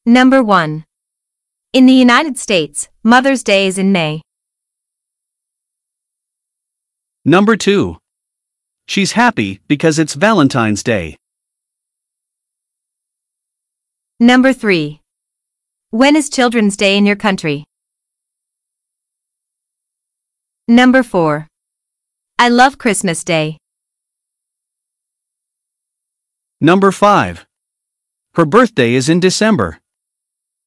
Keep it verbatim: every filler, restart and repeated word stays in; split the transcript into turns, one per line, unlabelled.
Number one. In the United States, Mother's Day is in May.
Number two. She's happy because it's Valentine's Day.
Number three. When is Children's Day in your country? Number four. I love Christmas Day.
Number five. Her birthday is in December.